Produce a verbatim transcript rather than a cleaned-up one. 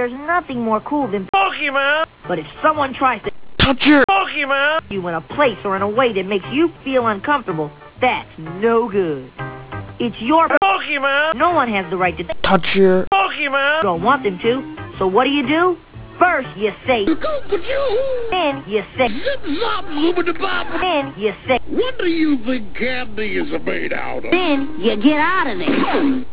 there's nothing more cool than Pokemon. But if someone tries to touch your Pokemon you in a place or in a way that makes you feel uncomfortable, that's no good. It's your Pokemon. No one has the right to touch your Pokemon. don't want them to. So what do you do? First you say then you say Zip zop zoobity-bop. then you say What do you think candy is made out of? then you get out of there.